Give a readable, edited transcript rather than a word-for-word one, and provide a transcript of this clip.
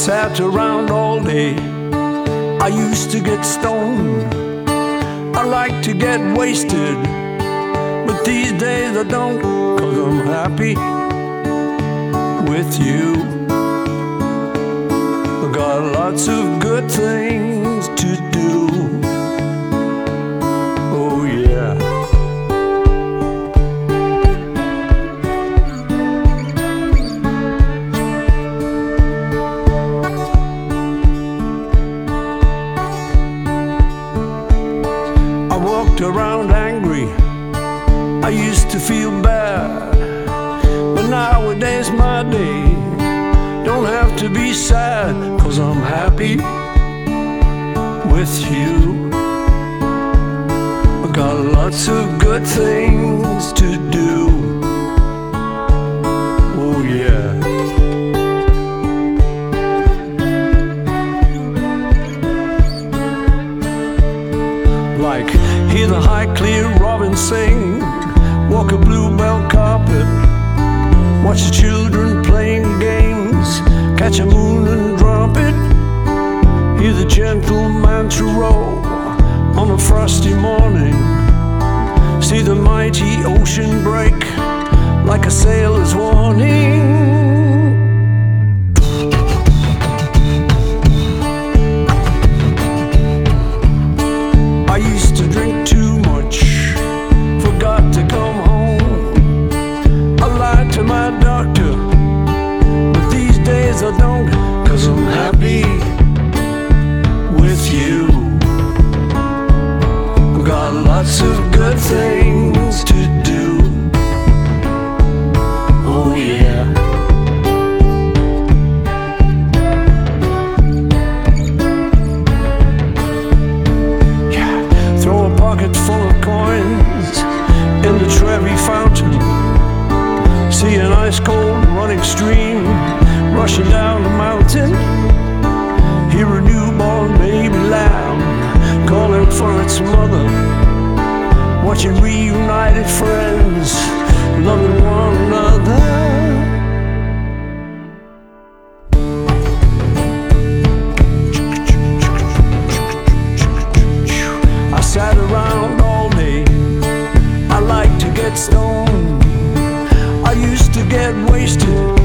sat around all day. I used to get stoned, I like to get wasted, but these days I don't, 'cause I'm happy with you. I got lots of good things to do. Oh yeah. I walked around angry, I used to feel bad, but nowadays my day don't have to be sad, 'cause I'm happy with you. I got lots of good things to do. Oh yeah. Like hear the high clear robin sing, walk a bluebell carpet, watch the children playing games, catch a moon and drop it, hear the gentle mantra roll on a frosty morning, see the mighty ocean break like a sailor's warning. I used to drink too much, forgot to come home. I lied to my doctor, but these days I don't, 'cause I'm happy with you. I've got lots of good things to do. Oh yeah. Throw a pocket full of coins in the Trevi fountain, see an ice cold running stream rushing down the mountain, hear a newborn baby lamb calling for its mother, watching reunited friends loving one another. I sat around all day, I like to get stoned, I used to get wasted,